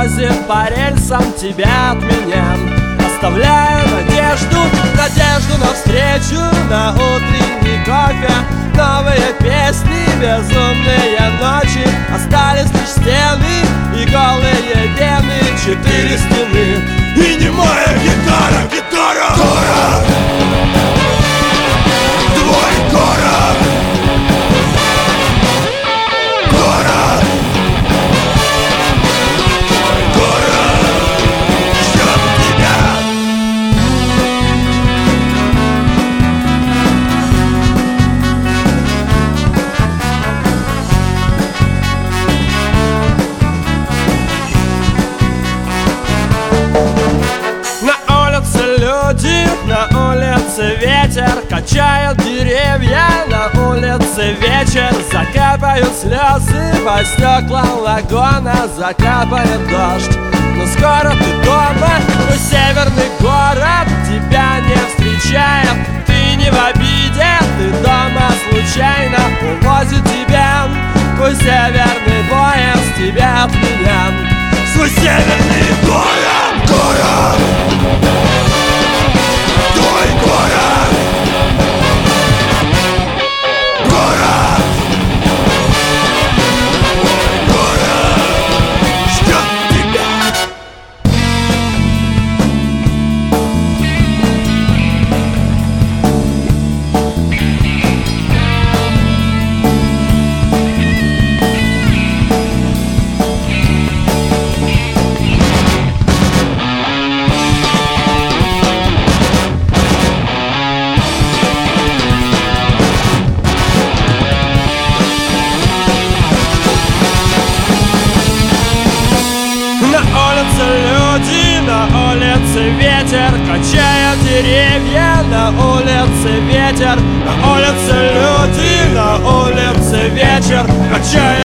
возит по рельсам тебя от меня. Оставляю надежду на встречу, на утренний кофе, новые песни, безумные ночи. Остались лишь стены и голые вены, 4 стены и немая гитара. Город, твой город. Город, твой город ждет тебя. На улице люди, на улице ветер, качают деревья, на улице вечер. Закапают слезы по стеклам вагона, закапает дождь. Но скоро ты дома, твой северный город тебя не встречает. Ты не в обиде, ты дома случайно, увозит тебя твой северный поезд, тебя от меня. Свой северный город, город, твой город. Город, твой город ждет тебя. На улице люди, на улице ветер, качают деревья, на улице ветер. На улице люди, на улице вечер, качают